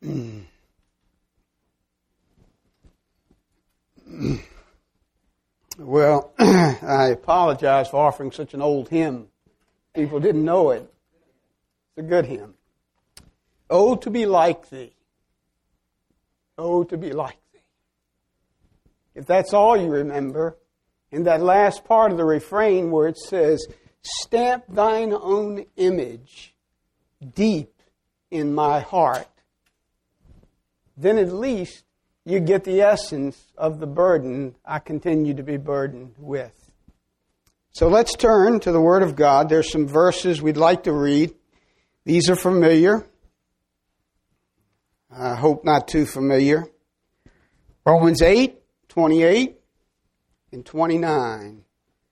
Well, I apologize for offering such an old hymn. People didn't know it. It's a good hymn. Oh, to be like thee. Oh, to be like thee. If that's all you remember, in that last part of the refrain where it says, stamp thine own image deep in my heart, then at least you get the essence of the burden I continue to be burdened with. So let's turn to the Word of God. There's some verses we'd like to read. These are familiar. I hope not too familiar. Romans 8:28 and 29.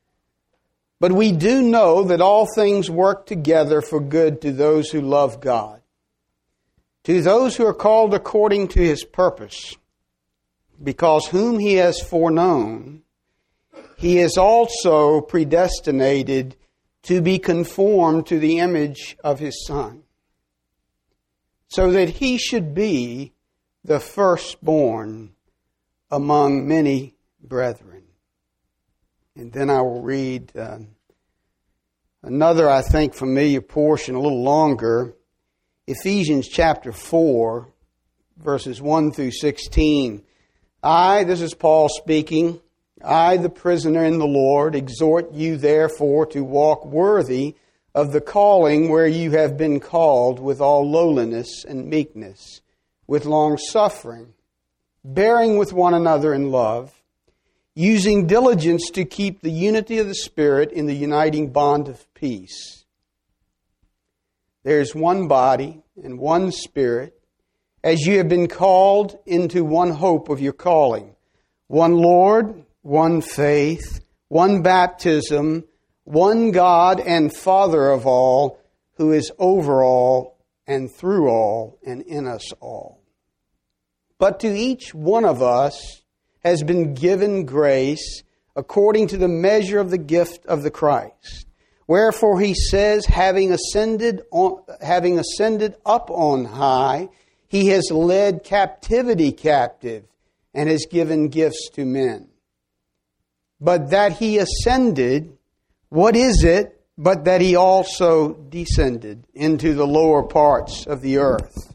But we do know that all things work together for good to those who love God, to those who are called according to His purpose. Because whom He has foreknown, He has also predestinated to be conformed to the image of His Son, so that He should be the firstborn among many brethren. And then I will read another, I think, familiar portion, a little longer. Ephesians chapter 4, verses 1 through 16. This is Paul speaking, I, the prisoner in the Lord, exhort you therefore to walk worthy of the calling where you have been called, with all lowliness and meekness, with long suffering, bearing with one another in love, using diligence to keep the unity of the Spirit in the uniting bond of peace. There is one body and one Spirit, as you have been called into one hope of your calling, one Lord, one faith, one baptism, one God and Father of all, who is over all and through all and in us all. But to each one of us has been given grace according to the measure of the gift of the Christ. Wherefore he says, having ascended up on high, He has led captivity captive and has given gifts to men. But that He ascended, what is it but that He also descended into the lower parts of the earth?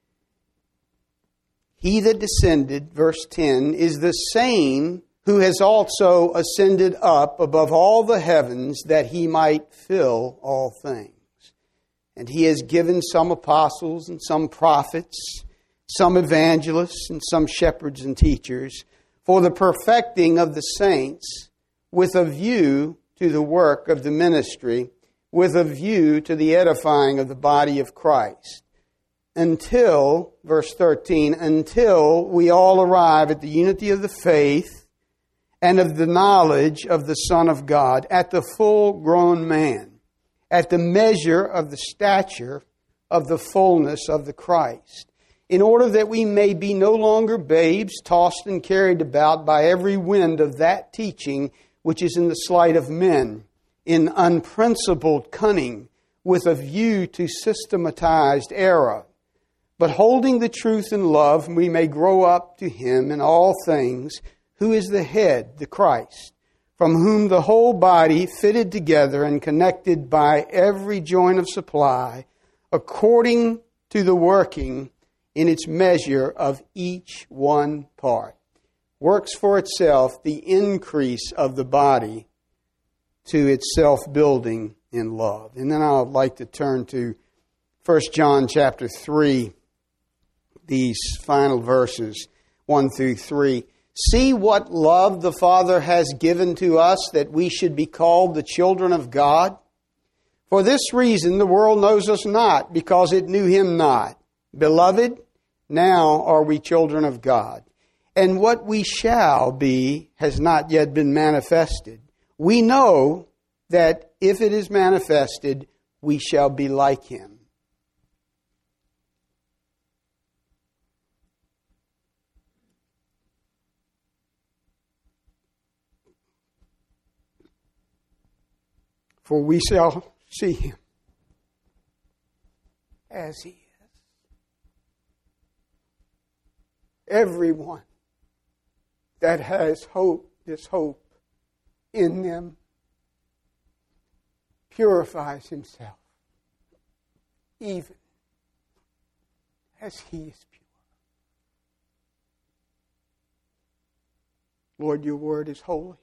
He that descended, verse 10, is the same who has also ascended up above all the heavens that He might fill all things. And He has given some apostles and some prophets, some evangelists and some shepherds and teachers, for the perfecting of the saints, with a view to the work of the ministry, with a view to the edifying of the body of Christ. Until, verse 13, until we all arrive at the unity of the faith and of the knowledge of the Son of God, at the full grown man, at the measure of the stature of the fullness of the Christ, in order that we may be no longer babes, tossed and carried about by every wind of that teaching which is in the sleight of men, in unprincipled cunning, with a view to systematized error. But holding the truth in love, we may grow up to Him in all things, who is the head, the Christ, from whom the whole body, fitted together and connected by every joint of supply, according to the working in its measure of each one part, works for itself the increase of the body to its self-building in love. And then I'd like to turn to 1 John chapter 3, these final verses, 1 through 3. See what love the Father has given to us, that we should be called the children of God. For this reason the world knows us not, because it knew Him not. Beloved, now are we children of God. And what we shall be has not yet been manifested. We know that if it is manifested, we shall be like Him. For we shall see Him as He is. everyone that has hope, this hope in them, purifies himself, even as he is pure. Lord, your word is holy.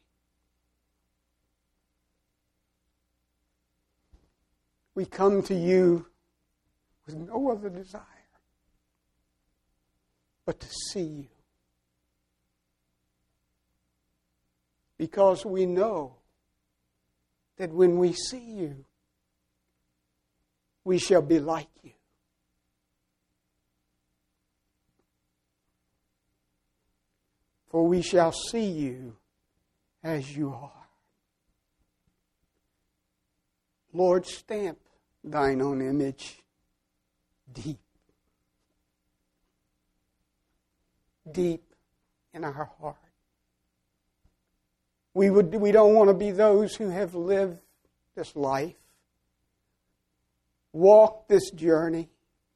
We come to you with no other desire but to see you. Because we know that when we see you, we shall be like you. For we shall see you as you are. Lord, stamp thine own image deep in our heart. We don't want to be those who have lived this life, walked this journey,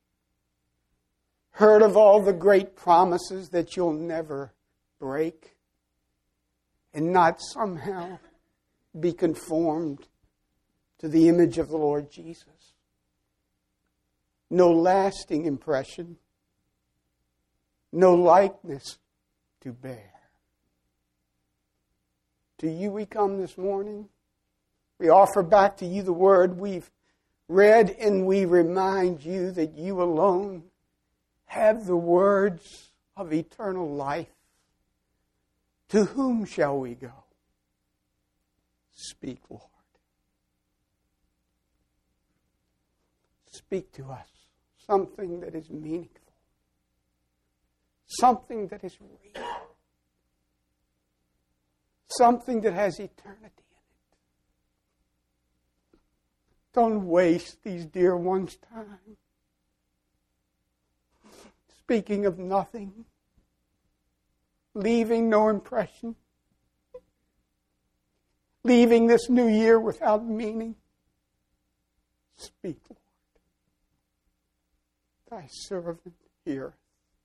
heard of all the great promises that you'll never break, and not somehow be conformed to the image of the Lord Jesus. No lasting impression, no likeness to bear. To you we come this morning. We offer back to you the word we've read, and we remind you that you alone have the words of eternal life. To whom shall we go? Speak, Lord. Speak to us something that is meaningful, something that is real, something that has eternity in it. Don't waste these dear ones' time speaking of nothing, leaving no impression, leaving this new year without meaning. Speak, Lord. Thy servant heareth.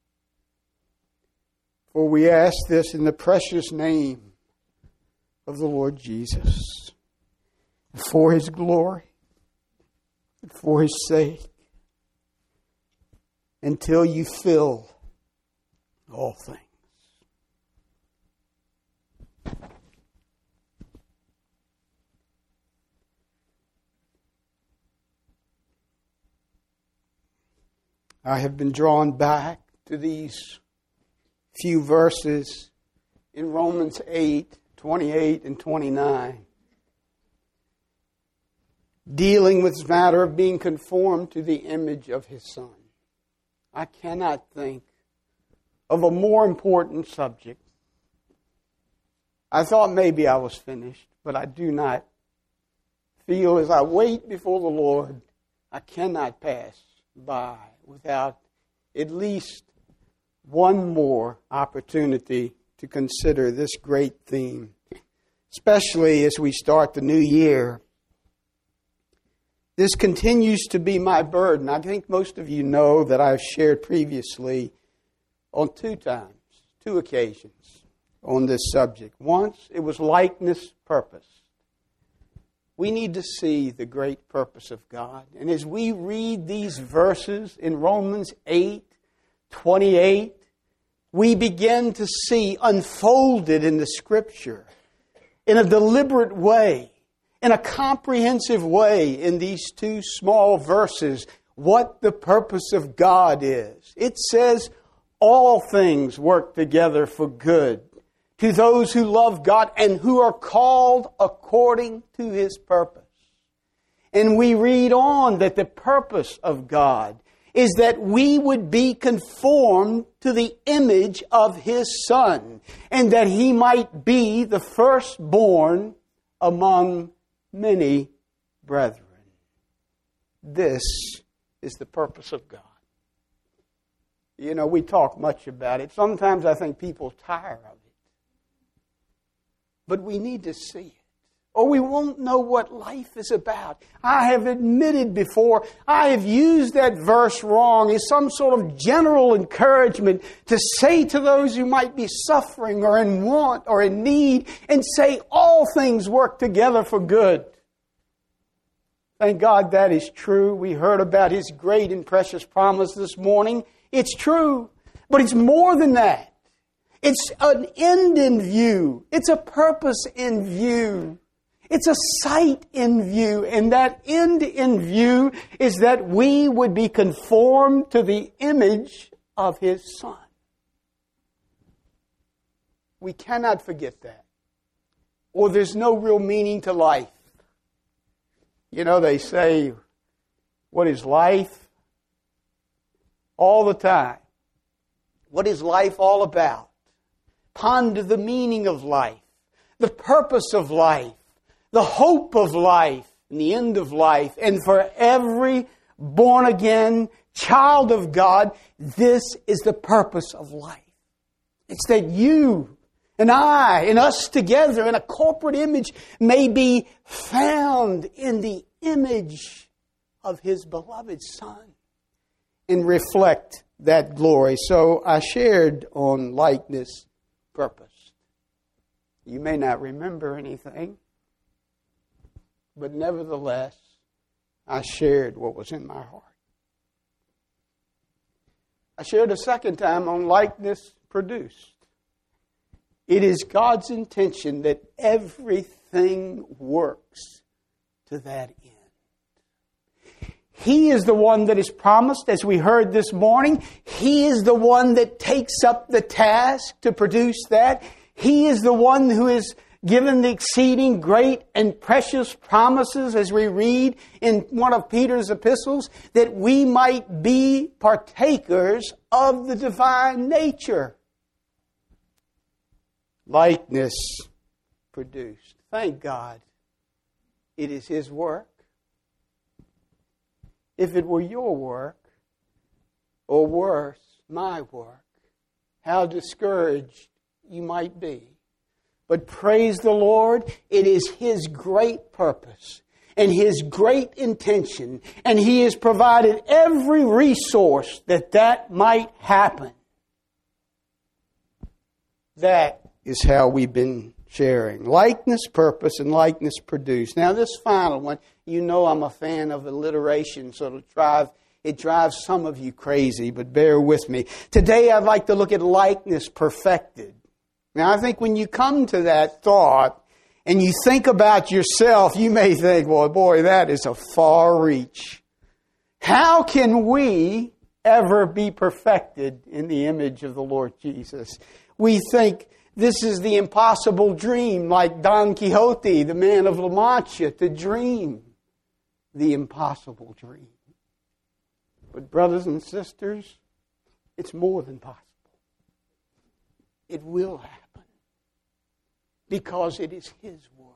For we ask this in the precious name of the Lord Jesus, for his glory, and for his sake, until you fill all things. I have been drawn back to these few verses in Romans 8:28 and 29, dealing with this matter of being conformed to the image of his Son. I cannot think of a more important subject. I thought maybe I was finished, but I do not feel as I wait before the Lord, I cannot pass by without at least one more opportunity to consider this great theme, especially as we start the new year. This continues to be my burden. I think most of you know that I've shared previously on two occasions on this subject. Once, it was likeness purpose. We need to see the great purpose of God. And as we read these verses in Romans 8:28, we begin to see unfolded in the Scripture in a deliberate way, in a comprehensive way in these two small verses, what the purpose of God is. It says, all things work together for good to those who love God and who are called according to his purpose. And we read on that the purpose of God is that we would be conformed to the image of his Son, and that he might be the firstborn among many brethren. This is the purpose of God. You know, we talk much about it. Sometimes I think people tire of it. But we need to see it. or we won't know what life is about. I have admitted before, I have used that verse wrong as some sort of general encouragement to say to those who might be suffering or in want or in need, and say all things work together for good. Thank God that is true. We heard about His great and precious promise this morning. It's true, but it's more than that. It's an end in view. It's a purpose in view. It's a sight in view. And that end in view is that we would be conformed to the image of His Son. We cannot forget that, or there's no real meaning to life. You know, they say, what is life? All the time. What is life all about? Ponder the meaning of life, the purpose of life, the hope of life, and the end of life. And for every born-again child of God, this is the purpose of life. It's that you and I and us together in a corporate image may be found in the image of His beloved Son and reflect that glory. So I shared on likeness purpose. You may not remember anything, but nevertheless, I shared what was in my heart. I shared a second time on likeness produced. It is God's intention that everything works to that end. He is the one that is promised, as we heard this morning. He is the one that takes up the task to produce that. He is the one who is given the exceeding great and precious promises, as we read in one of Peter's epistles, that we might be partakers of the divine nature. Likeness produced. Thank God it is His work. If it were your work, or worse, my work, how discouraged you might be. But praise the Lord, it is His great purpose and His great intention, and He has provided every resource that might happen. That is how we've been sharing. Likeness, purpose, and likeness produced. Now this final one, you know I'm a fan of alliteration, so it drives some of you crazy, but bear with me. Today I'd like to look at likeness perfected. Now I think when you come to that thought and you think about yourself, you may think, well, boy, that is a far reach. How can we ever be perfected in the image of the Lord Jesus? We think this is the impossible dream, like Don Quixote, the man of La Mancha, to dream the impossible dream. But brothers and sisters, it's more than possible. It will happen because it is His word.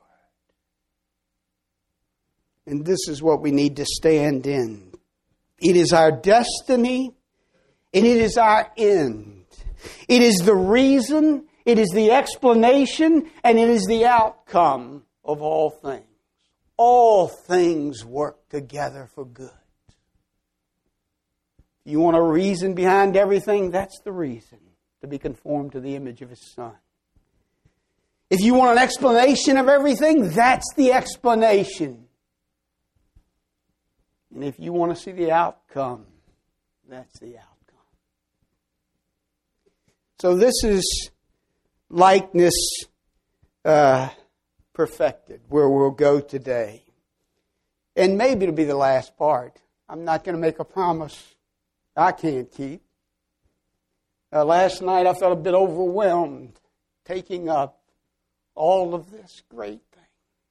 And this is what we need to stand in. It is our destiny and it is our end. It is the reason, it is the explanation, and it is the outcome of all things. All things work together for good. You want a reason behind everything? That's the reason. To be conformed to the image of His Son. If you want an explanation of everything, that's the explanation. And if you want to see the outcome, that's the outcome. So this is likeness perfected, where we'll go today. And maybe it'll be the last part. I'm not going to make a promise I can't keep. Last night I felt a bit overwhelmed taking up all of this great thing.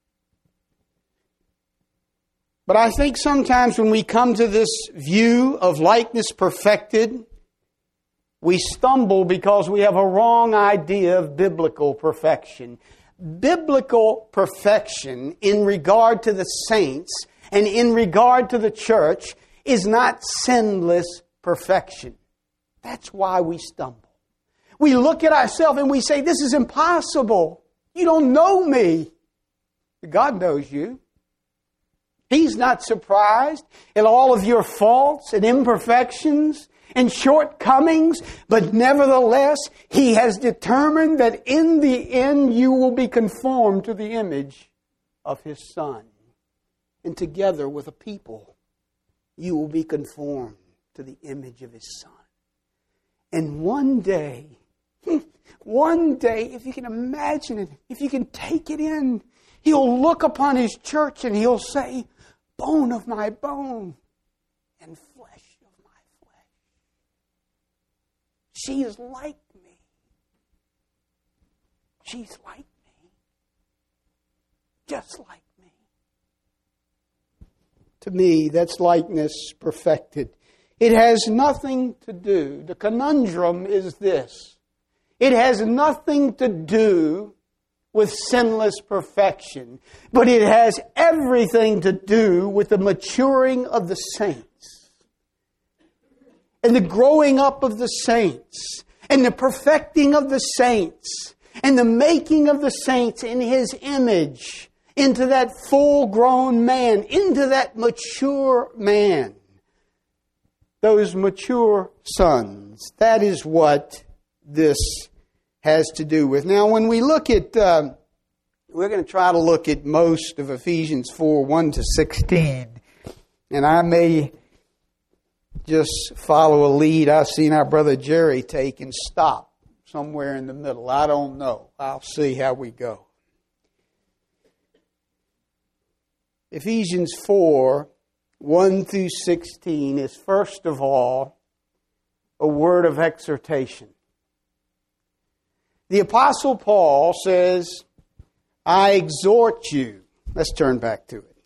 But I think sometimes when we come to this view of likeness perfected, we stumble because we have a wrong idea of biblical perfection. Biblical perfection in regard to the saints and in regard to the church is not sinless perfection. That's why we stumble. We look at ourselves and we say, this is impossible. You don't know me. God knows you. He's not surprised at all of your faults and imperfections and shortcomings, but nevertheless, He has determined that in the end you will be conformed to the image of His Son. And together with a people, you will be conformed to the image of His Son. And one day, if you can imagine it, if you can take it in, He'll look upon His church and He'll say, bone of my bone and flesh of my flesh. She is like me. She's like me. Just like me. To me, that's likeness perfected. It has nothing to do. The conundrum is this. It has nothing to do with sinless perfection, but it has everything to do with the maturing of the saints and the growing up of the saints and the perfecting of the saints and the making of the saints in His image into that full-grown man, into that mature man. Those mature sons. That is what this has to do with. Now, when we look at, we're going to try to look at most of Ephesians 4, 1 to 16. And I may just follow a lead I've seen our brother Jerry take and stop somewhere in the middle. I don't know. I'll see how we go. Ephesians 4, 1 through 16 is first of all a word of exhortation. The Apostle Paul says, I exhort you. Let's turn back to it.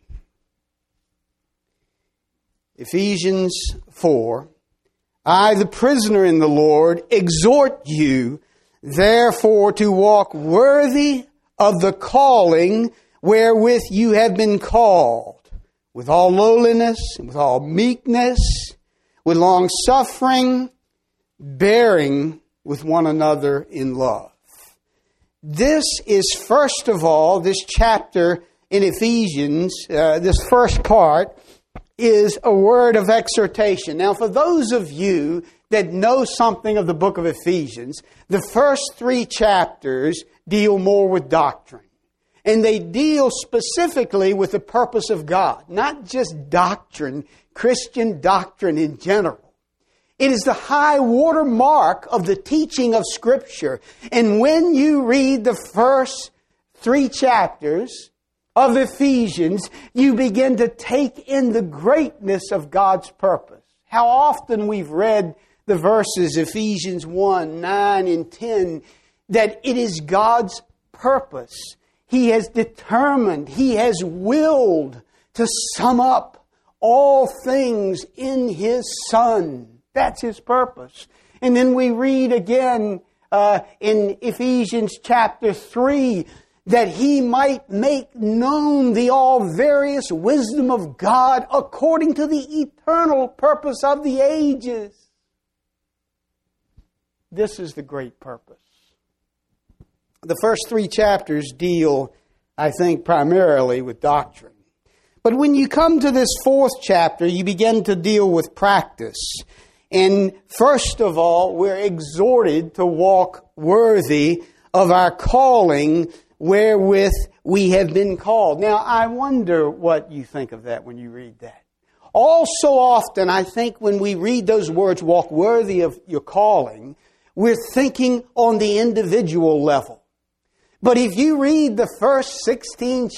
Ephesians 4, I, the prisoner in the Lord, exhort you, therefore, to walk worthy of the calling wherewith you have been called, with all lowliness and with all meekness, with long suffering, bearing with one another in love. This is, first of all, this chapter in Ephesians, this first part, is a word of exhortation. Now, for those of you that know something of the book of Ephesians, the first 3 chapters deal more with doctrine. And they deal specifically with the purpose of God, not just doctrine, Christian doctrine in general. It is the high water mark of the teaching of Scripture. And when you read the first 3 chapters of Ephesians, you begin to take in the greatness of God's purpose. How often we've read the verses, Ephesians 1, 9 and 10, that it is God's purpose. He has determined, He has willed to sum up all things in His Son. That's His purpose. And then we read again in Ephesians chapter 3 that He might make known the all various wisdom of God according to the eternal purpose of the ages. This is the great purpose. The first 3 chapters deal, I think, primarily with doctrine. But when you come to this 4th chapter, you begin to deal with practice. And first of all, we're exhorted to walk worthy of our calling wherewith we have been called. Now, I wonder what you think of that when you read that. All so often, I think when we read those words, walk worthy of your calling, we're thinking on the individual level. But if you read the first 16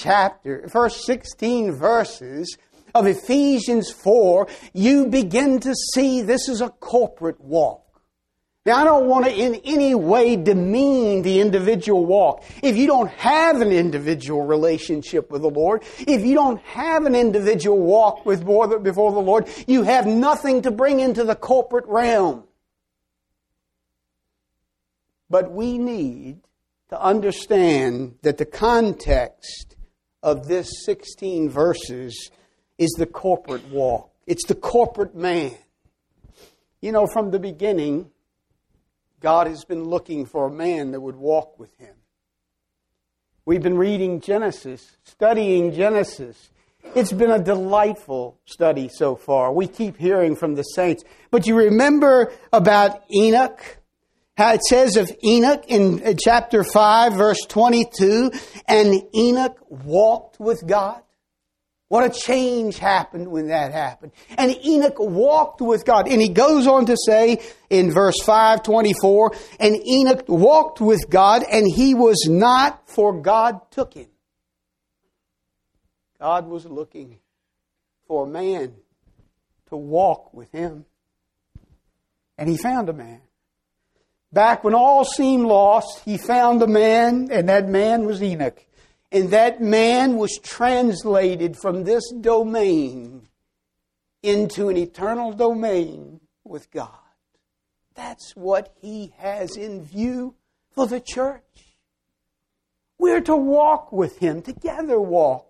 verses of Ephesians 4, you begin to see this is a corporate walk. Now, I don't want to in any way demean the individual walk. If you don't have an individual relationship with the Lord, if you don't have an individual walk before the Lord, you have nothing to bring into the corporate realm. But we need to understand that the context of this 16 verses is the corporate walk. It's the corporate man. You know, from the beginning, God has been looking for a man that would walk with Him. We've been reading Genesis, studying Genesis. It's been a delightful study so far. We keep hearing from the saints. But you remember about Enoch? How it says of Enoch in chapter 5, verse 22, and Enoch walked with God. What a change happened when that happened. And Enoch walked with God. And he goes on to say in verse 5:24, and Enoch walked with God, and he was not, for God took him. God was looking for a man to walk with him. And he found a man. Back when all seemed lost, he found a man, and that man was Enoch. And that man was translated from this domain into an eternal domain with God. That's what he has in view for the church. We're to walk with him, together walk.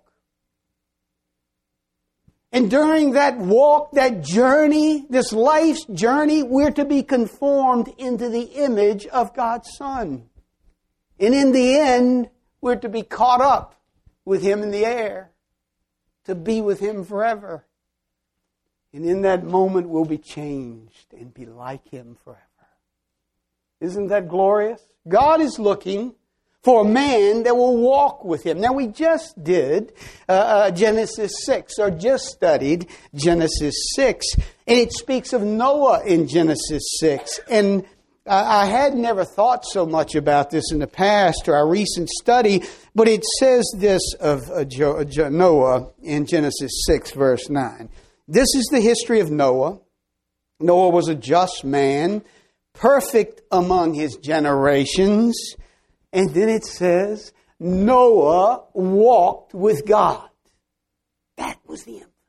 And during that walk, that journey, this life's journey, we're to be conformed into the image of God's Son. And in the end, we're to be caught up with him in the air, to be with him forever. And in that moment, we'll be changed and be like him forever. Isn't that glorious? God is looking for a man that will walk with him. Now, we just did Genesis 6, or just studied Genesis 6, and it speaks of Noah in Genesis 6. And I had never thought so much about this in the past or our recent study, but it says this of Noah in Genesis 6, verse 9. This is the history of Noah. Noah was a just man, perfect among his generations. And then it says, Noah walked with God. That was the emphasis.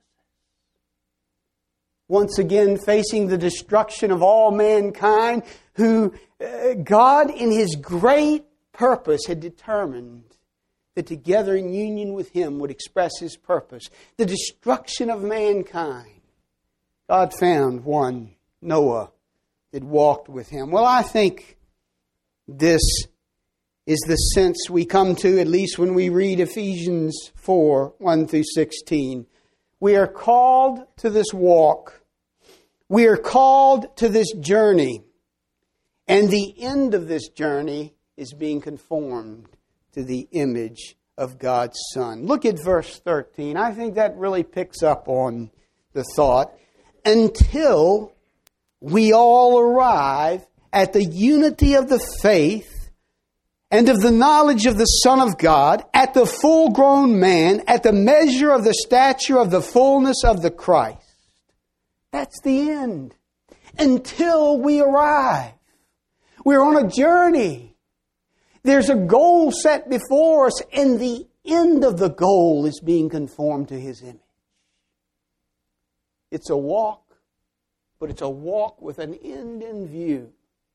Once again, facing the destruction of all mankind, who God in his great purpose had determined that together in union with him would express his purpose. The destruction of mankind. God found one, Noah, that walked with him. Well, I think this is the sense we come to, at least when we read Ephesians 4, 1 through 16. We are called to this walk. We are called to this journey. And the end of this journey is being conformed to the image of God's Son. Look at verse 13. I think that really picks up on the thought. Until we all arrive at the unity of the faith and of the knowledge of the Son of God, at the full-grown man, at the measure of the stature of the fullness of the Christ. That's the end. Until we arrive. We're on a journey. There's a goal set before us, and the end of the goal is being conformed to his image. It's a walk, but it's a walk with an end in view.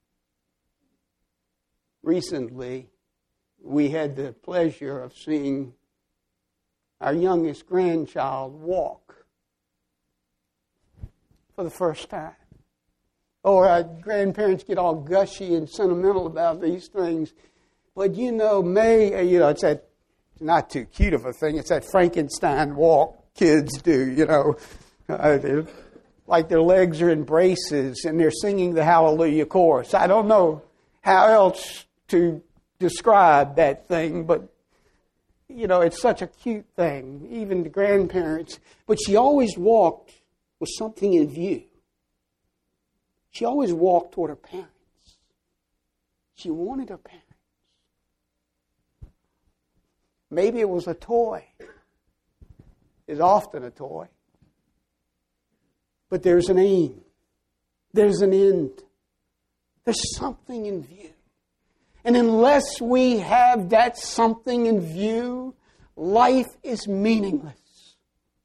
Recently, we had the pleasure of seeing our youngest grandchild walk for the first time. Oh, our grandparents get all gushy and sentimental about these things. But May, it's that, not too cute of a thing. It's that Frankenstein walk kids do, They're like their legs are in braces and they're singing the Hallelujah chorus. I don't know how else to describe that thing, but, it's such a cute thing, even the grandparents. But she always walked with something in view. She always walked toward her parents. She wanted her parents. Maybe it was a toy. It's often a toy. But there's an aim. There's an end. There's something in view. And unless we have that something in view, life is meaningless.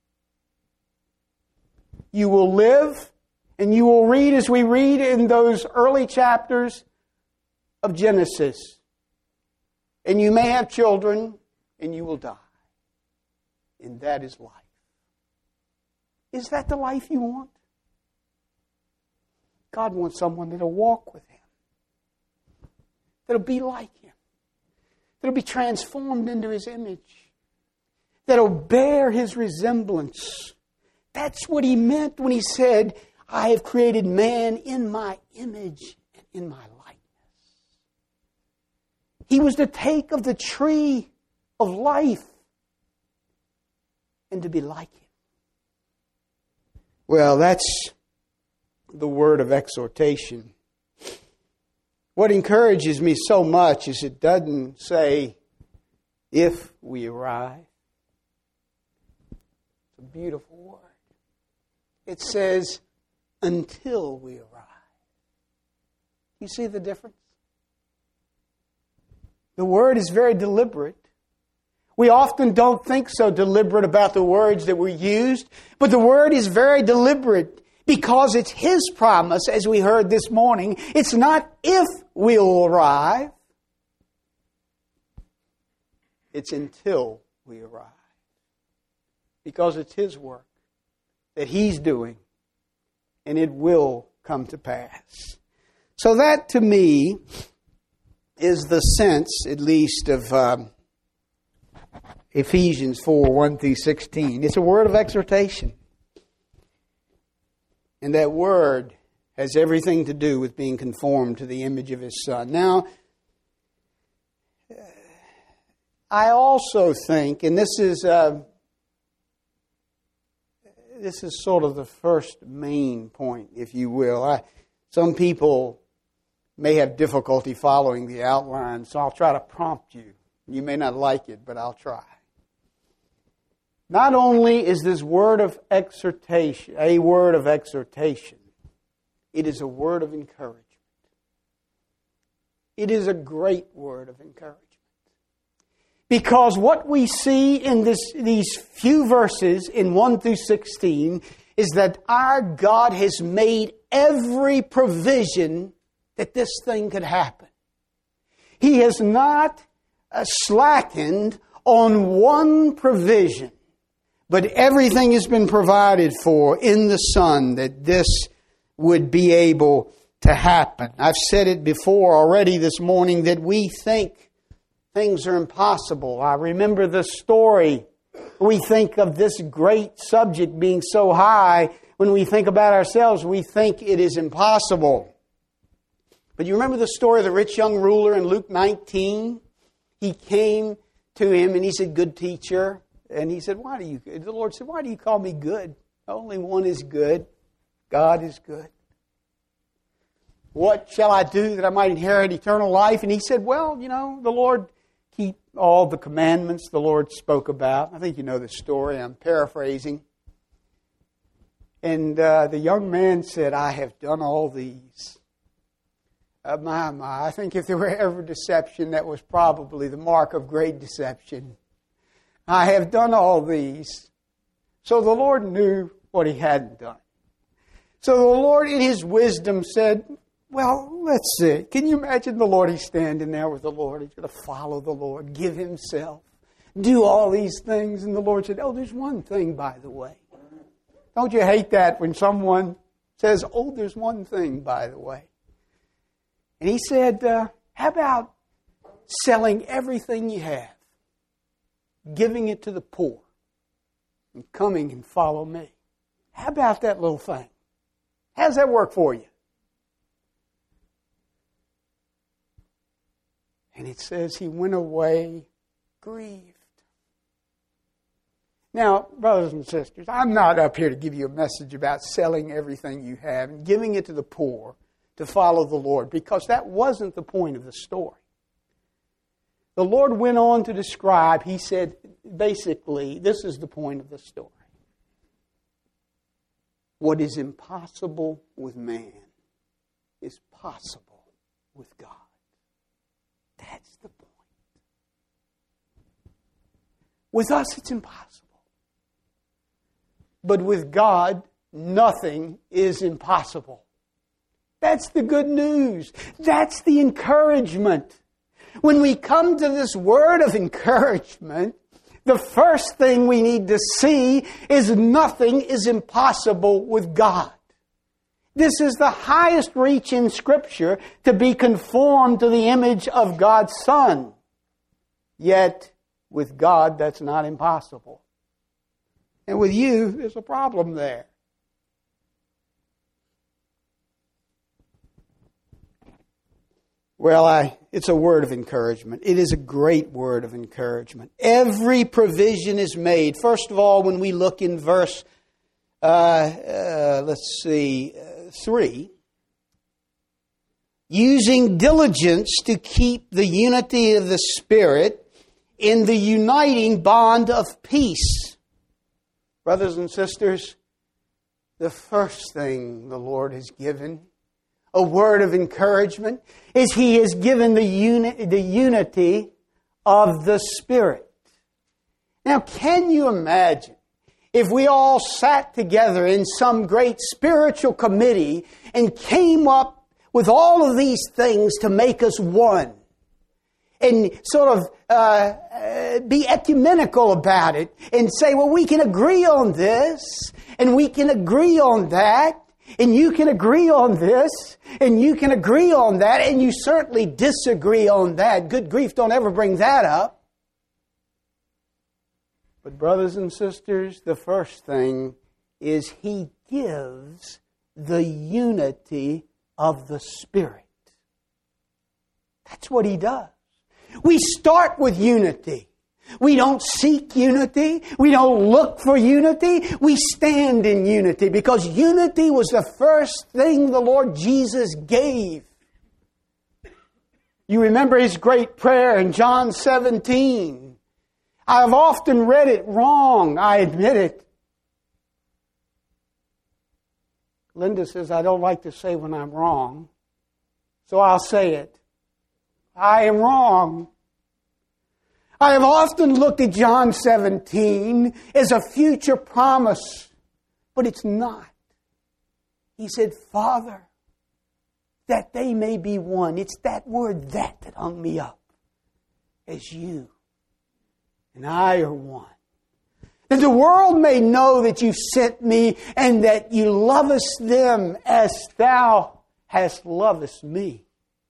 You will live and you will read as we read in those early chapters of Genesis. And you may have children and you will die. And that is life. Is that the life you want? God wants someone that'll walk with him. That'll be like him. that'll be transformed into His image, that'll bear His resemblance. That's what He meant when He said, I have created man in my image and in my likeness. He was to take of the tree of life and to be like Him. Well, that's the word of exhortation. What encourages me so much is it doesn't say, if we arrive. It's a beautiful word. It says, until we arrive. You see the difference? The word is very deliberate. We often don't think so deliberate about the words that were used, but the word is very deliberate because it's His promise, as we heard this morning. It's not if we'll arrive. It's until we arrive. Because it's His work that He's doing, and it will come to pass. So that, to me, is the sense, at least, of Ephesians 4, 1 through 16. It's a word of exhortation. And that word has everything to do with being conformed to the image of His Son. Now, I also think, and this is sort of the first main point, if you will. Some people may have difficulty following the outline, so I'll try to prompt you. You may not like it, but I'll try. Not only is this word of exhortation a word of exhortation, it is a word of encouragement. It is a great word of encouragement. Because what we see in these few verses in 1 through 16 is that our God has made every provision that this thing could happen. He has not slackened on one provision, but everything has been provided for in the Son that this would be able to happen. I've said it before already this morning that we think things are impossible. I remember the story. We think of this great subject being so high. When we think about ourselves, we think it is impossible. But you remember the story of the rich young ruler in Luke 19? He came to Him and he said, good teacher. And he said, the Lord said, why do you call me good? Only one is good. God is good. What shall I do that I might inherit eternal life? And he said, well, the Lord keep all the commandments the Lord spoke about. I think you know the story. I'm paraphrasing. And the young man said, I have done all these. My. I think if there were ever deception, that was probably the mark of great deception. I have done all these. So the Lord knew what he hadn't done. So the Lord, in His wisdom, said, well, let's see. Can you imagine the Lord? He's standing there with the Lord. He's going to follow the Lord, give himself, do all these things. And the Lord said, oh, there's one thing, by the way. Don't you hate that when someone says, oh, there's one thing, by the way. And he said, how about selling everything you have, giving it to the poor, and coming and follow me? How about that little thing? How does that work for you? And it says he went away grieved. Now, brothers and sisters, I'm not up here to give you a message about selling everything you have and giving it to the poor to follow the Lord, because that wasn't the point of the story. The Lord went on to describe, He said, basically, this is the point of the story. What is impossible with man is possible with God. That's the point. With us, it's impossible. But with God, nothing is impossible. That's the good news. That's the encouragement. When we come to this word of encouragement, the first thing we need to see is nothing is impossible with God. This is the highest reach in Scripture, to be conformed to the image of God's Son. Yet, with God, that's not impossible. And with you, there's a problem there. Well, it's a word of encouragement. It is a great word of encouragement. Every provision is made. First of all, when we look in verse, 3, using diligence to keep the unity of the Spirit in the uniting bond of peace. Brothers and sisters, the first thing the Lord has given, a word of encouragement, is He has given the unity of the Spirit. Now, can you imagine if we all sat together in some great spiritual committee and came up with all of these things to make us one, and sort of be ecumenical about it and say, well, we can agree on this, and we can agree on that, and you can agree on this, and you can agree on that, and you certainly disagree on that. Good grief, don't ever bring that up. But brothers and sisters, the first thing is He gives the unity of the Spirit. That's what He does. We start with unity. We don't seek unity. We don't look for unity. We stand in unity because unity was the first thing the Lord Jesus gave. You remember His great prayer in John 17. I've often read it wrong, I admit it. Linda says, I don't like to say when I'm wrong, so I'll say it. I am wrong. I have often looked at John 17 as a future promise, but it's not. He said, Father, that they may be one. It's that word that hung me up. As you and I are one. That the world may know that you sent me and that you lovest them as thou hast lovest me.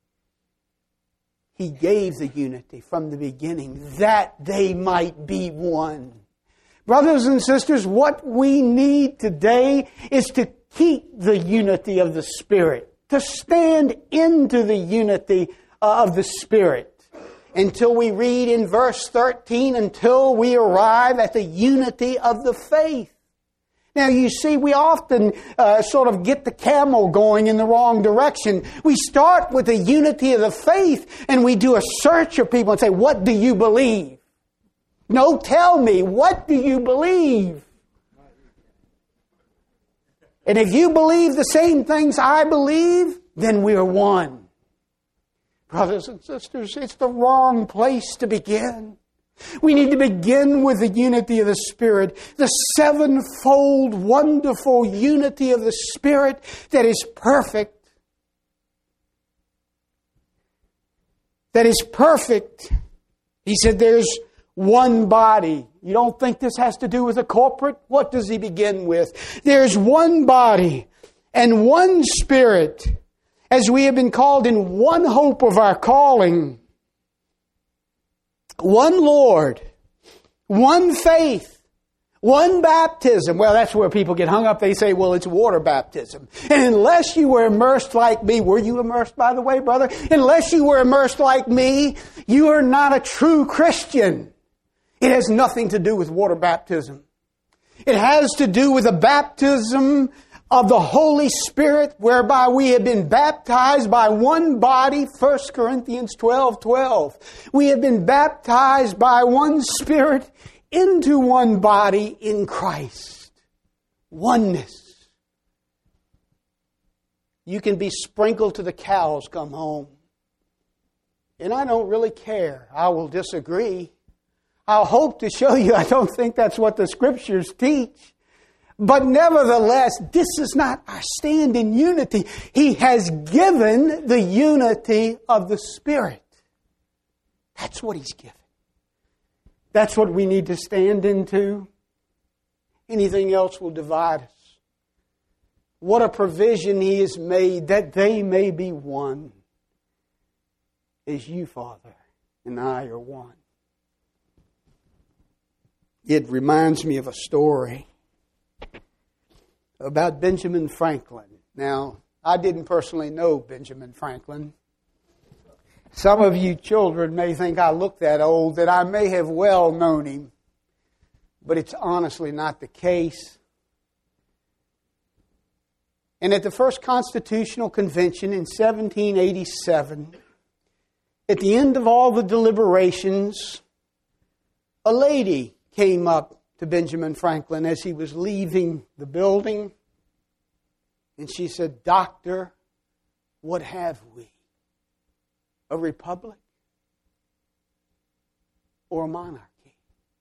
He gave the unity from the beginning that they might be one. Brothers and sisters, what we need today is to keep the unity of the Spirit, to stand into the unity of the Spirit until we read in verse 13, until we arrive at the unity of the faith. Now, you see, we often sort of get the camel going in the wrong direction. We start with the unity of the faith, and we do a search of people and say, what do you believe? No, tell me, what do you believe? And if you believe the same things I believe, then we're one. Brothers and sisters, it's the wrong place to begin. We need to begin with the unity of the Spirit, the sevenfold, wonderful unity of the Spirit that is perfect. That is perfect. He said there's one body. You don't think this has to do with a corporate? What does he begin with? There's one body and one Spirit, as we have been called in one hope of our calling. One Lord, one faith, one baptism. Well, that's where people get hung up. They say, well, it's water baptism. And unless you were immersed like me, were you immersed, by the way, brother? Unless you were immersed like me, you are not a true Christian. It has nothing to do with water baptism. It has to do with the baptism of the Holy Spirit, whereby we have been baptized by one body, 1 Corinthians 12:12. We have been baptized by one Spirit into one body in Christ. Oneness. You can be sprinkled till the cows come home. And I don't really care. I will disagree. I'll hope to show you I don't think that's what the Scriptures teach. But nevertheless, this is not our stand in unity. He has given the unity of the Spirit. That's what He's given. That's what we need to stand into. Anything else will divide us. What a provision He has made that they may be one. As you, Father, and I are one. It reminds me of a story about Benjamin Franklin. Now, I didn't personally know Benjamin Franklin. Some of you children may think I look that old, that I may have well known him, but it's honestly not the case. And at the First Constitutional Convention in 1787, at the end of all the deliberations, a lady came up to Benjamin Franklin as he was leaving the building, and she said, "Doctor, what have we? A republic or a monarchy?"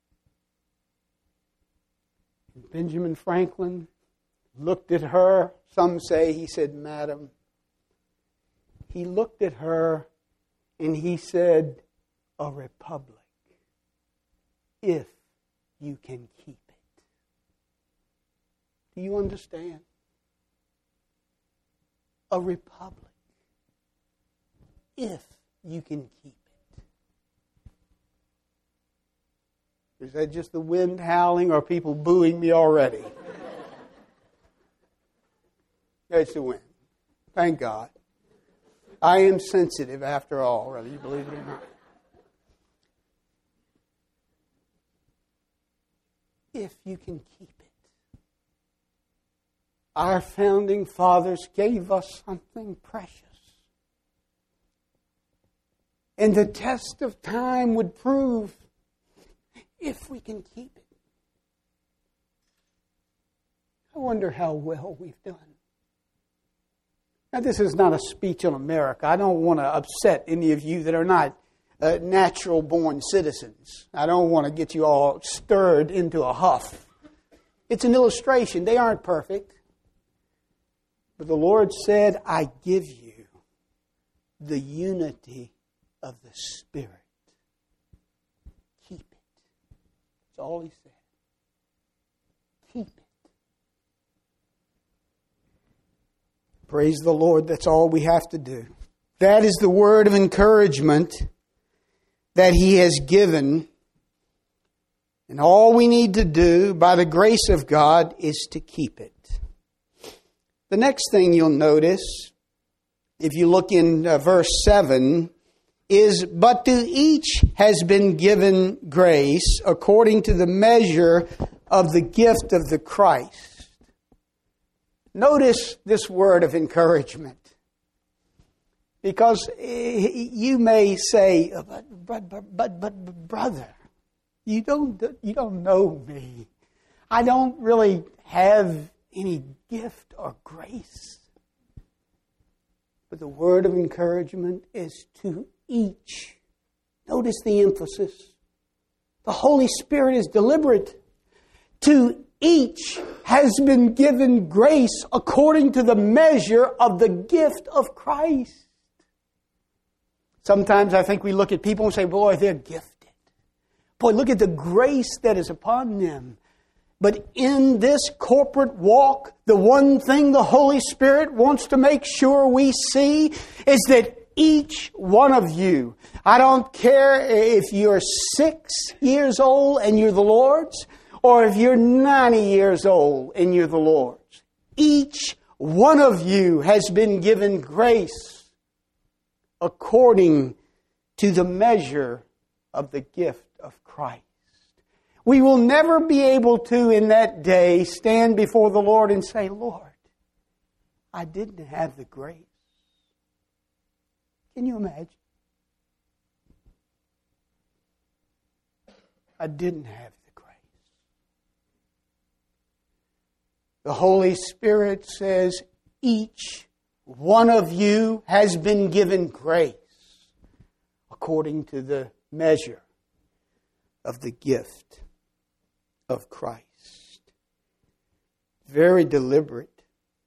And Benjamin Franklin looked at her. Some say he said, "Madam." He looked at her and he said, "A republic, if you can keep it." Do you understand? A republic, if you can keep it. Is that just the wind howling or are people booing me already? It's the wind. Thank God. I am sensitive after all, whether you believe it or not. If you can keep it. Our founding fathers gave us something precious. And the test of time would prove if we can keep it. I wonder how well we've done. Now, this is not a speech on America. I don't want to upset any of you that are not natural-born citizens. I don't want to get you all stirred into a huff. It's an illustration. They aren't perfect. But the Lord said, "I give you the unity of the Spirit. Keep it." That's all He said. Keep it. Praise the Lord. That's all we have to do. That is the word of encouragement that He has given. And all we need to do, by the grace of God, is to keep it. The next thing you'll notice, if you look in verse 7, is, "But to each has been given grace according to the measure of the gift of the Christ." Notice this word of encouragement. Because you may say, but brother, you don't know me. I don't really have any gift or grace. But the word of encouragement is to each. Notice the emphasis. The Holy Spirit is deliberate. To each has been given grace according to the measure of the gift of Christ. Sometimes I think we look at people and say, "Boy, they're gifted. Boy, look at the grace that is upon them." But in this corporate walk, the one thing the Holy Spirit wants to make sure we see is that each one of you, I don't care if you're 6 years old and you're the Lord's, or if you're 90 years old and you're the Lord's, each one of you has been given grace according to the measure of the gift of Christ. We will never be able to, in that day, stand before the Lord and say, "Lord, I didn't have the grace." Can you imagine? I didn't have the grace. The Holy Spirit says, each one of you has been given grace according to the measure of the gift of Christ. Very deliberate.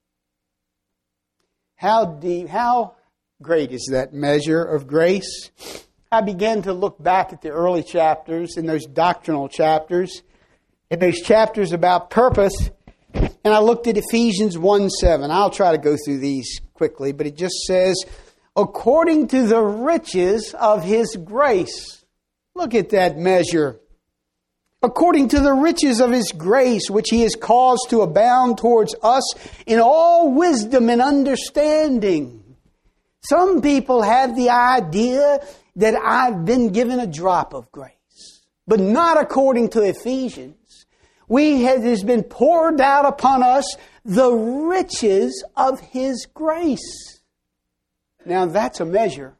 How deep, how great is that measure of grace? I began to look back at the early chapters, in those doctrinal chapters, in those chapters about purpose, and I looked at Ephesians 1:7. I'll try to go through these quickly, but it just says, "According to the riches of His grace." Look at that measure. according to the riches of His grace, which He has caused to abound towards us in all wisdom and understanding. Some people have the idea that I've been given a drop of grace, but not according to Ephesians. It has been poured out upon us the riches of His grace. Now that's a measure.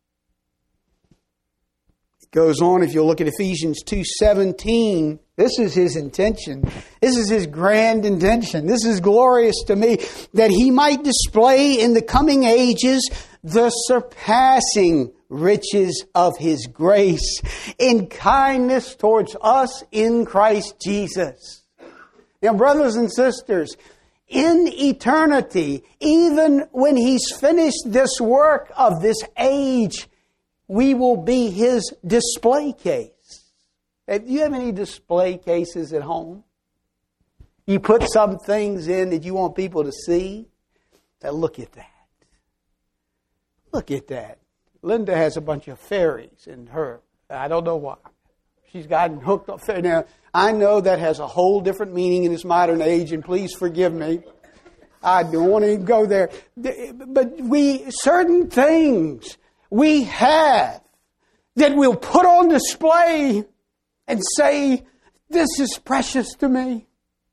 It goes on, if you'll look at Ephesians 2:17, this is His intention. This is His grand intention. This is glorious to me, that He might display in the coming ages the surpassing riches of His grace in kindness towards us in Christ Jesus. Now, brothers and sisters, in eternity, even when He's finished this work of this age, we will be His display case. Do you have any display cases at home? You put some things in that you want people to see? Now, look at that. Look at that. Linda has a bunch of fairies in her. I don't know why. She's gotten hooked up. Now, I know that has a whole different meaning in this modern age, and please forgive me. I don't want to even go there. But certain things we have that we'll put on display and say, this is precious to me.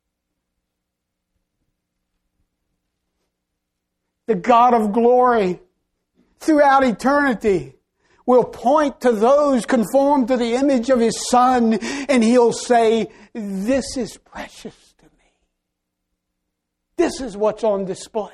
The God of glory throughout eternity will point to those conformed to the image of His Son, and He'll say, this is precious to me. This is what's on display.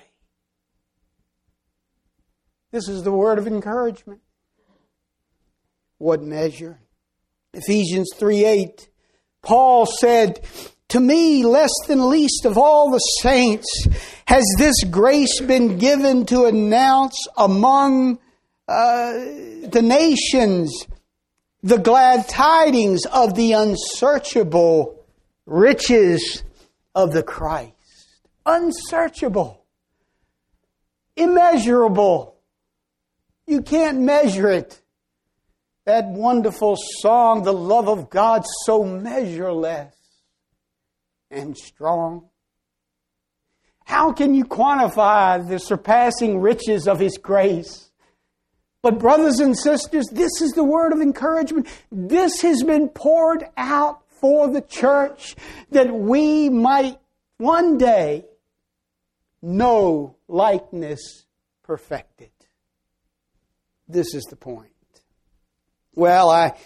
This is the word of encouragement. What measure? Ephesians 3:8. Paul said, to me, less than least of all the saints, has this grace been given to announce among the nations the glad tidings of the unsearchable riches of the Christ. Unsearchable. Immeasurable. You can't measure it. That wonderful song, the love of God so measureless and strong. How can you quantify the surpassing riches of His grace? But brothers and sisters, this is the word of encouragement. This has been poured out for the church that we might one day know likeness perfected. This is the point. Well,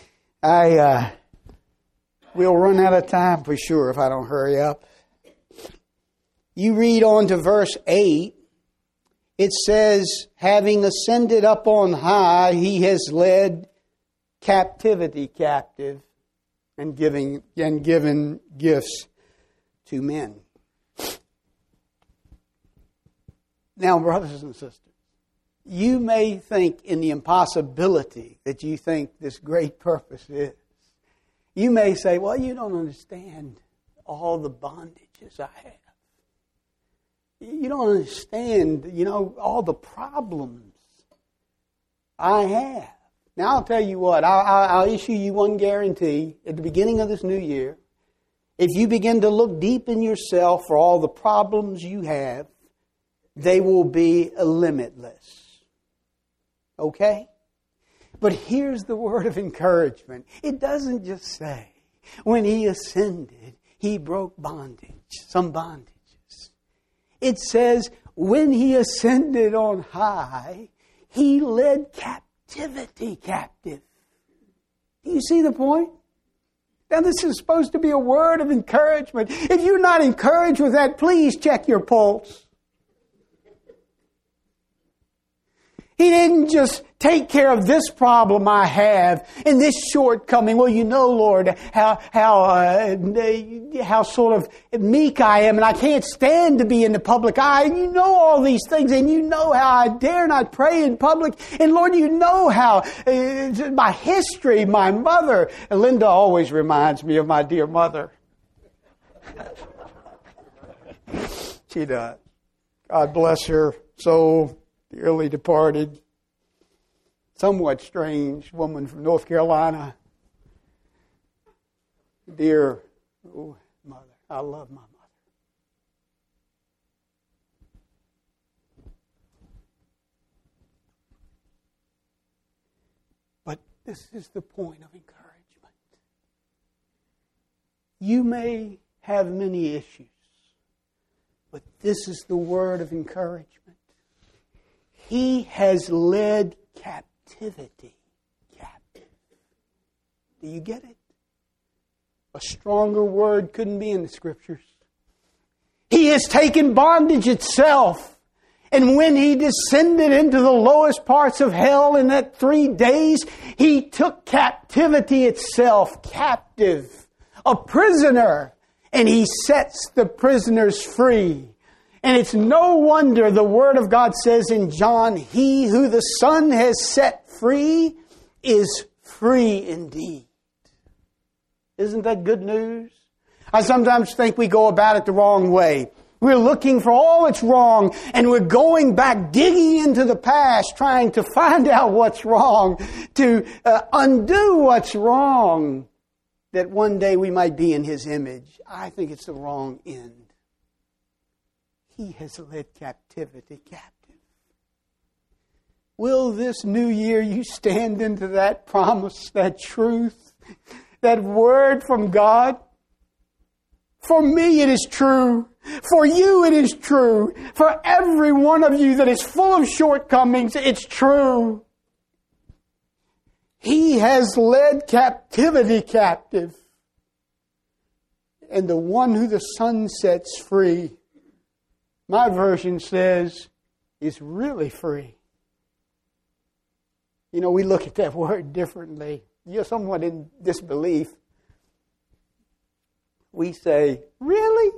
we'll run out of time for sure if I don't hurry up. You read on to verse 8. It says, having ascended up on high, He has led captivity captive and given gifts to men. Now, brothers and sisters, you may think in the impossibility that you think this great purpose is. You may say, well, you don't understand all the bondages I have. You don't understand, all the problems I have. Now, I'll tell you what. I'll issue you one guarantee at the beginning of this new year. If you begin to look deep in yourself for all the problems you have, they will be limitless. Okay? But here's the word of encouragement. It doesn't just say, when He ascended, He broke some bondages. It says, when He ascended on high, He led captivity captive. Do you see the point? Now, this is supposed to be a word of encouragement. If you're not encouraged with that, please check your pulse. He didn't just take care of this problem I have and this shortcoming. Well, Lord, how sort of meek I am, and I can't stand to be in the public eye. And you know all these things, and you know how I dare not pray in public. And Lord, you know how my history, my mother. And Linda always reminds me of my dear mother. She does. God bless her soul. Dearly departed, somewhat strange woman from North Carolina. Dear mother, I love my mother. But this is the point of encouragement. You may have many issues, but this is the word of encouragement. He has led captivity captive. Do you get it? A stronger word couldn't be in the Scriptures. He has taken bondage itself. And when He descended into the lowest parts of hell in that 3 days, He took captivity itself captive, a prisoner, and He sets the prisoners free. And it's no wonder the Word of God says in John, He who the Son has set free is free indeed. Isn't that good news? I sometimes think we go about it the wrong way. We're looking for all that's wrong, and we're going back, digging into the past, trying to find out what's wrong, to undo what's wrong, that one day we might be in His image. I think it's the wrong end. He has led captivity captive. Will this new year you stand into that promise, that truth, that word from God? For me it is true. For you it is true. For every one of you that is full of shortcomings, it's true. He has led captivity captive. And the one who the Son sets free, my version says, is really free. You know, we look at that word differently. You're somewhat in disbelief. We say, really?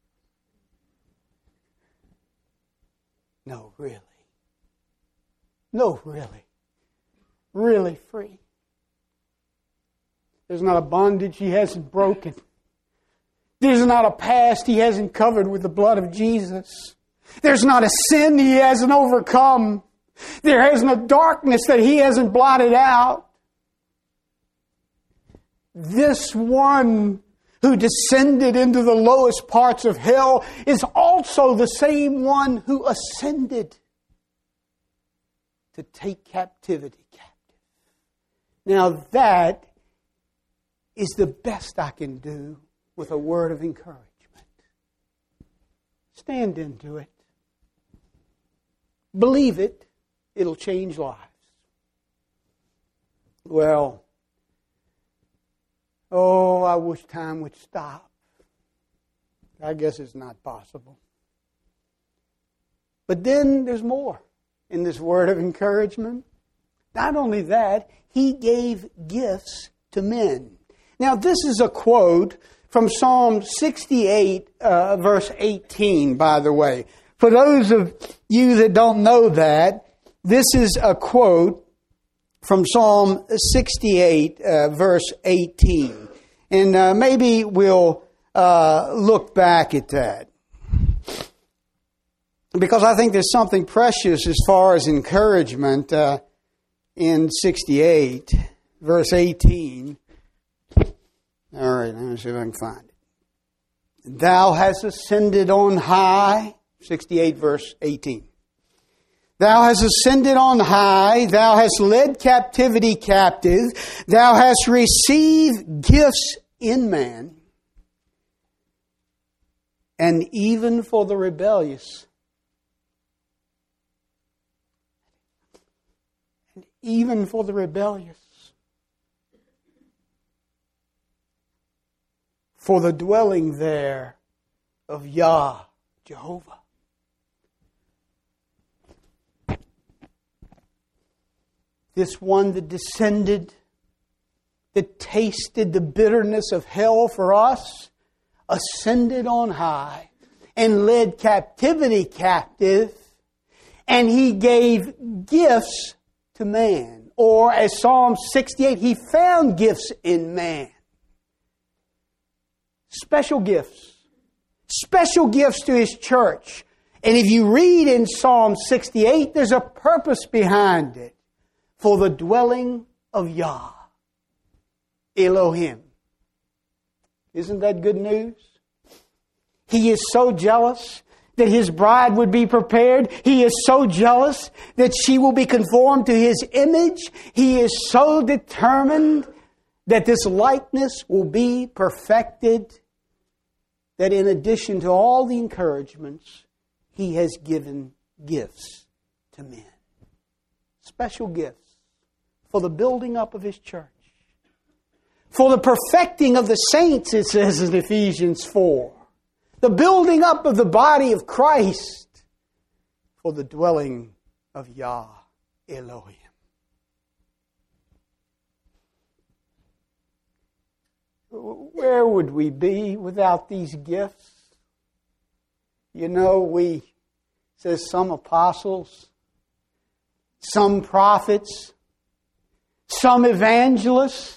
No, really. No, really. Really free. There's not a bondage He hasn't broken. There's not a past He hasn't covered with the blood of Jesus. There's not a sin He hasn't overcome. There isn't a darkness that He hasn't blotted out. This one who descended into the lowest parts of hell is also the same one who ascended to take captivity captive. Now that is the best I can do with a word of encouragement. Stand into it. Believe it. It'll change lives. Well, I wish time would stop. I guess it's not possible. But then there's more in this word of encouragement. Not only that, He gave gifts to men. Now, this is a quote from Psalm 68, verse 18, by the way. For those of you that don't know that, this is a quote from Psalm 68, verse 18. And maybe we'll look back at that. Because I think there's something precious as far as encouragement in 68, verse 18. All right, let me see if I can find it. Thou hast ascended on high, 68, verse 18. Thou hast ascended on high, Thou hast led captivity captive, Thou hast received gifts in man, and even for the rebellious. And even for the rebellious. For the dwelling there of Jehovah. This one that descended, that tasted the bitterness of hell for us, ascended on high and led captivity captive, and He gave gifts to man. Or as Psalm 68, He found gifts in man. Special gifts. Special gifts to His church. And if you read in Psalm 68, there's a purpose behind it. For the dwelling of Yah, Elohim. Isn't that good news? He is so jealous that His bride would be prepared. He is so jealous that she will be conformed to His image. He is so determined that this likeness will be perfected, that in addition to all the encouragements, He has given gifts to men. Special gifts for the building up of His church. For the perfecting of the saints, it says in Ephesians 4. The building up of the body of Christ. For the dwelling of Yah Elohim. Where would we be without these gifts? You know, says some apostles, some prophets, some evangelists,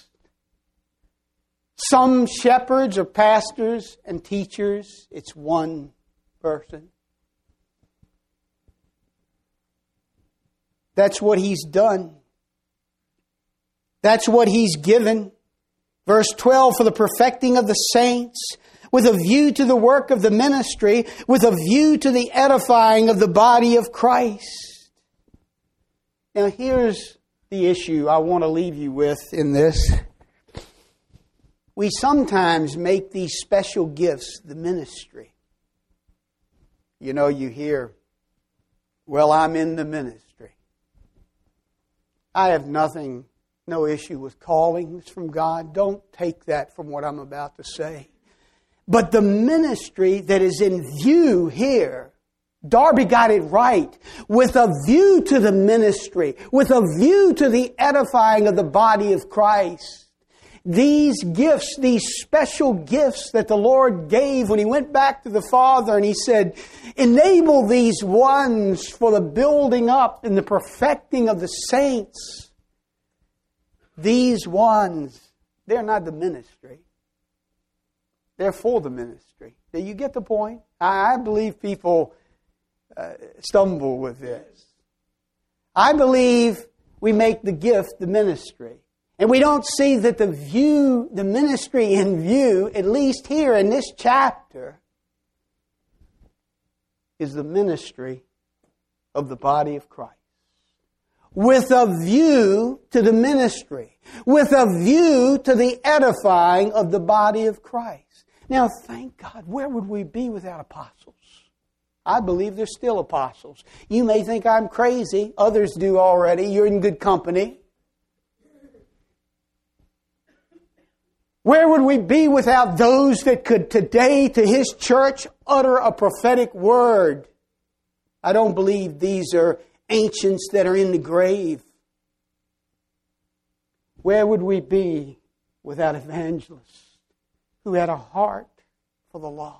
some shepherds or pastors and teachers. It's one person. That's what He's done. That's what He's given. Verse 12, for the perfecting of the saints, with a view to the work of the ministry, with a view to the edifying of the body of Christ. Now here's the issue I want to leave you with in this. We sometimes make these special gifts the ministry. You know, you hear, well, I'm in the ministry. I have no issue with callings from God. Don't take that from what I'm about to say. But the ministry that is in view here, Darby got it right. With a view to the ministry, with a view to the edifying of the body of Christ. These gifts, these special gifts that the Lord gave when He went back to the Father and He said, enable these ones for the building up and the perfecting of the saints. These ones, they're not the ministry. They're for the ministry. Do you get the point? I believe people stumble with this. I believe we make the gift the ministry. And we don't see that the ministry in view, at least here in this chapter, is the ministry of the body of Christ. With a view to the ministry. With a view to the edifying of the body of Christ. Now, thank God, where would we be without apostles? I believe there's still apostles. You may think I'm crazy. Others do already. You're in good company. Where would we be without those that could today to His church utter a prophetic word? I don't believe these are ancients that are in the grave. Where would we be without evangelists who had a heart for the lost?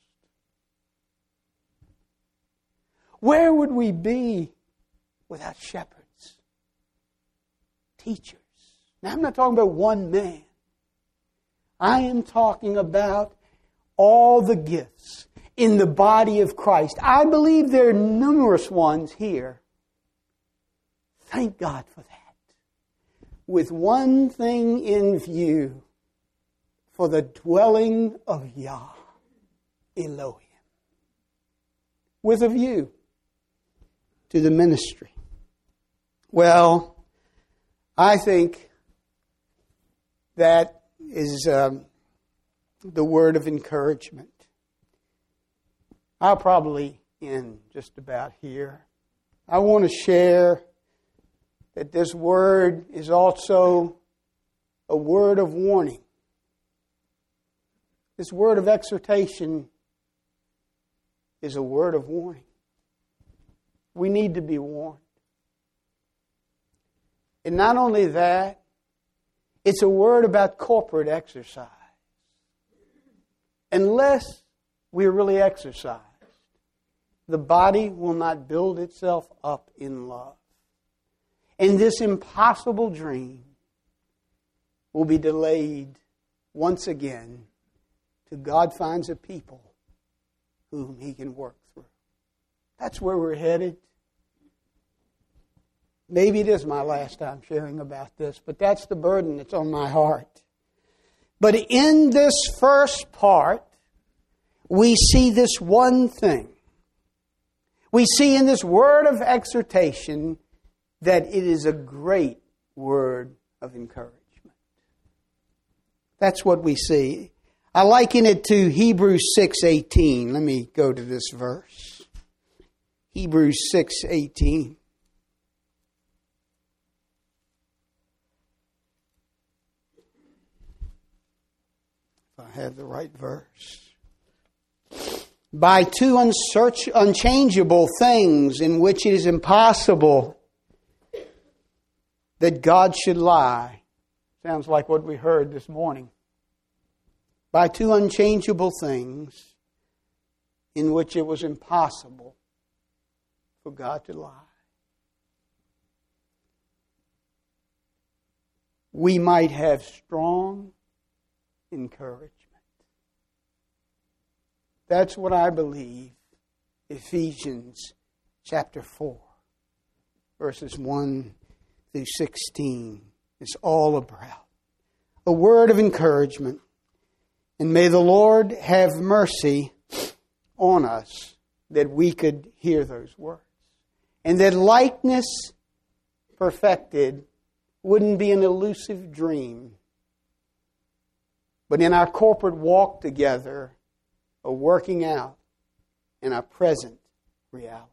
Where would we be without shepherds, teachers? Now, I'm not talking about one man. I am talking about all the gifts in the body of Christ. I believe there are numerous ones here. Thank God for that. With one thing in view, for the dwelling of Yah Elohim. With a view to the ministry. Well, I think that is the word of encouragement. I'll probably end just about here. I want to share that this word is also a word of warning. This word of exhortation is a word of warning. We need to be warned. And not only that, it's a word about corporate exercise. Unless we are really exercised, the body will not build itself up in love. And this impossible dream will be delayed once again till God finds a people whom He can work through. That's where we're headed. Maybe it is my last time sharing about this, but that's the burden that's on my heart. But in this first part, we see this one thing. We see in this word of exhortation that it is a great word of encouragement. That's what we see. I liken it to Hebrews 6:18. Let me go to this verse. Hebrews 6:18. If I have the right verse. By two unchangeable things in which it is impossible that God should lie. Sounds like what we heard this morning. By two unchangeable things in which it was impossible for God to lie. We might have strong encouragement. That's what I believe Ephesians chapter 4, verses 1 through 16 is all about. A word of encouragement. And may the Lord have mercy on us that we could hear those words. And that likeness perfected wouldn't be an elusive dream, but in our corporate walk together, a working out in our present reality.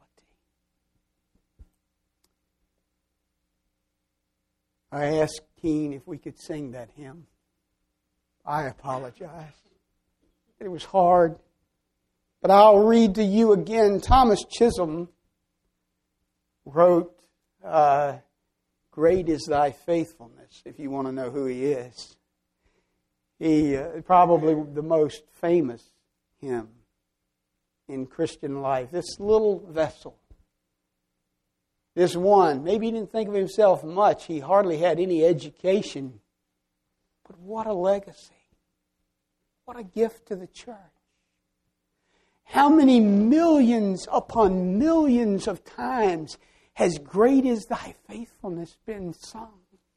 I asked Keene if we could sing that hymn. I apologize. It was hard. But I'll read to you again. Thomas Chisholm wrote, Great is thy faithfulness, if you want to know who he is. He probably the most famous hymn in Christian life. This little vessel. This one. Maybe he didn't think of himself much. He hardly had any education. But what a legacy. What a gift to the church. How many millions upon millions of times has Great is thy faithfulness been sung?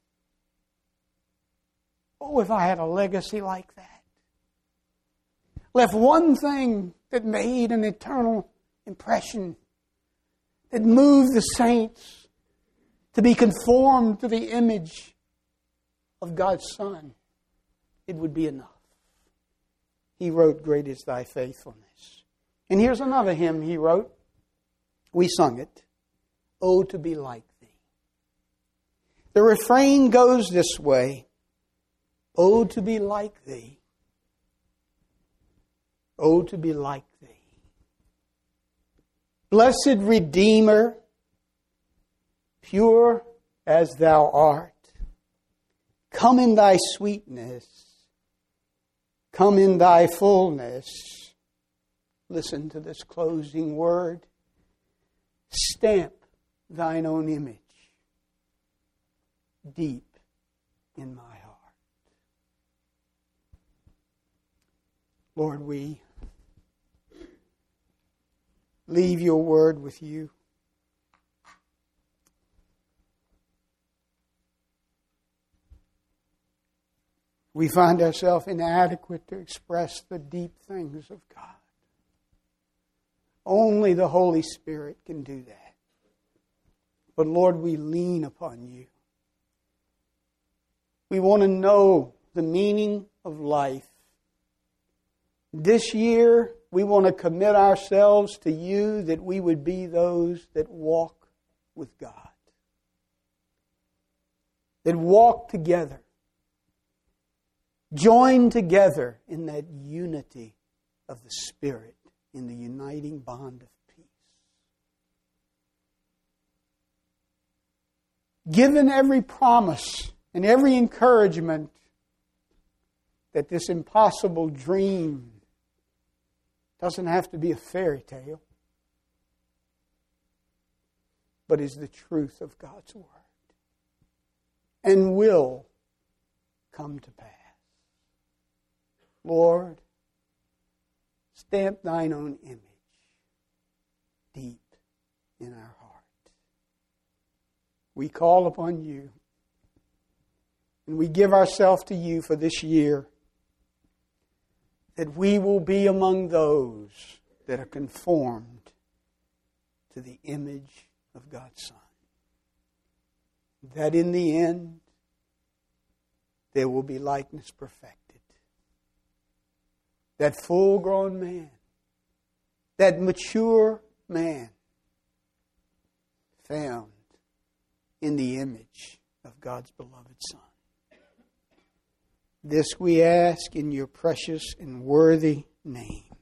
Oh, if I had a legacy like that. Left one thing that made an eternal impression, that moved the saints to be conformed to the image of God's Son, it would be enough. He wrote, Great is thy faithfulness. And here's another hymn he wrote. We sung it. Oh, to be like thee. The refrain goes this way. Oh, to be like thee. Oh, to be like thee. Blessed Redeemer, pure as thou art, come in thy sweetness, come in thy fullness. Listen to this closing word. Stamp thine own image deep in my heart. Lord, we leave your word with you. We find ourselves inadequate to express the deep things of God. Only the Holy Spirit can do that. But Lord, we lean upon you. We want to know the meaning of life. This year, we want to commit ourselves to you that we would be those that walk with God. That walk together. Join together in that unity of the Spirit, in the uniting bond of peace. Given every promise and every encouragement that this impossible dream doesn't have to be a fairy tale, but is the truth of God's Word and will come to pass. Lord, stamp thine own image deep in our heart. We call upon you and we give ourselves to you for this year. that we will be among those that are conformed to the image of God's Son. That in the end, there will be likeness perfected. That full-grown man, that mature man, found in the image of God's beloved Son. This we ask in your precious and worthy name.